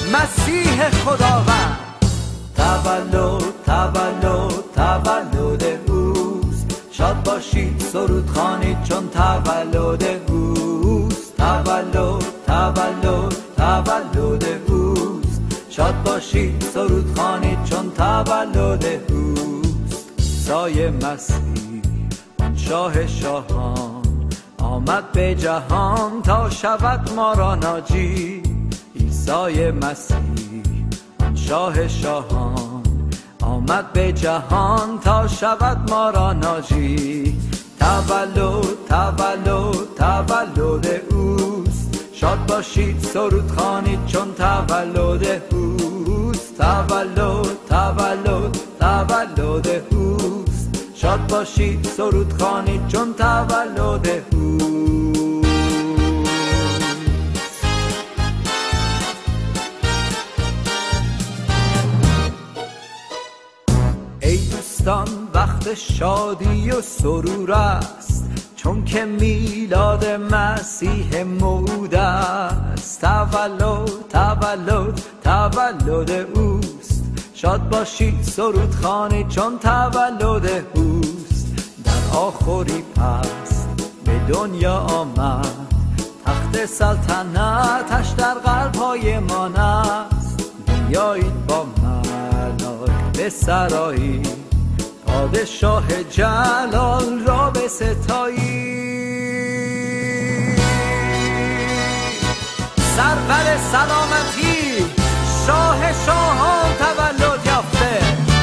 مسیح خداوند. تولد تولد تولد اوست، شاد باشید سرود خوانید چون تولد اوست. تولد تولد تولد اوست، شاد باشید سرود خوانید چون تولد اوست. عیسی مسیح آن شاه شاهان آمد به جهان تا شود ما را ناجی. عیسی مسیح آن شاه شاهان آمد به جهان تا شود ما را ناجی. تولد تولد تولد اوست، شاد باشید سرود خوانید چون تولد اوست. تولد تولد تولد اوست، شاد باشید سرود خوانید چون تولد اوست. ای دوستان وقت شادی و سرور است، چون که میلاد مسیح موعود است. تولد تولد تولد اوست، شاد باشید سرود خوانید چون تولد اوست. در آخری پس به دنیا آمد، تخت سلطنتش در قلب‌های ما است. بیایید با ملائک به سرایی، پادشاه جلال را به ستایی. سرور سلامتی شاه شاهان تولد یافته.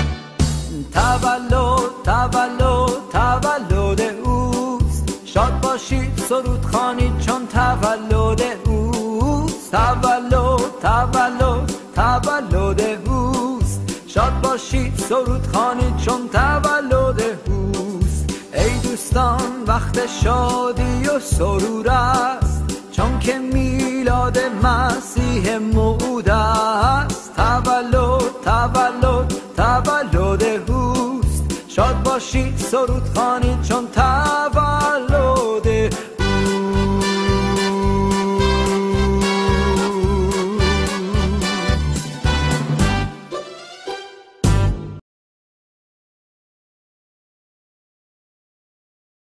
تولد تولد تولد اوست، شاد باشید سرود خوانید چون تولد اوست. تولد تولد تولد اوست، شاد باشید سرود خوانید چون تولد اوست. ای دوستان وقت شادی و سرور است، چون که میلاد مسیح موعود است. تولد تولد تولد اوست، شاد باشید سرود خوانید چون تولد